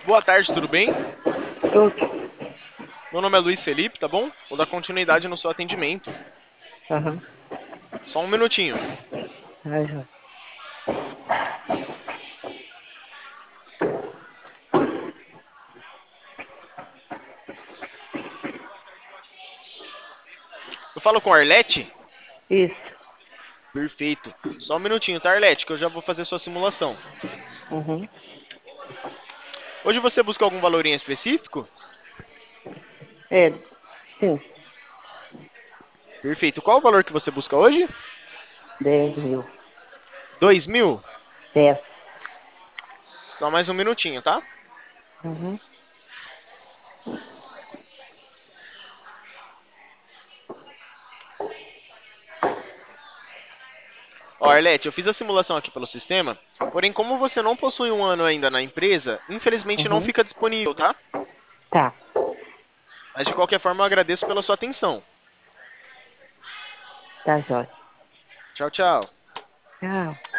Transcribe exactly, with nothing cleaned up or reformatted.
Boa tarde, tudo bem? Tudo. Meu nome é Luiz Felipe, tá bom? Vou dar continuidade no seu atendimento. Aham. Só um minutinho. Ai, já. Eu falo com a Arlete? Isso. Perfeito. Só um minutinho, tá, Arlete, que eu já vou fazer sua simulação. Uhum. Hoje você busca algum valor em específico? É, sim. Perfeito. Qual o valor que você busca hoje? Dez mil. Dois mil? Dez. Só mais um minutinho, tá? Uhum. Ó, Arlete, eu fiz a simulação aqui pelo sistema, porém, como você não possui um ano ainda na empresa, infelizmente não Uhum. fica disponível, tá? Tá. Mas de qualquer forma, eu agradeço pela sua atenção. Tá, jóia. Tchau, tchau. Tchau.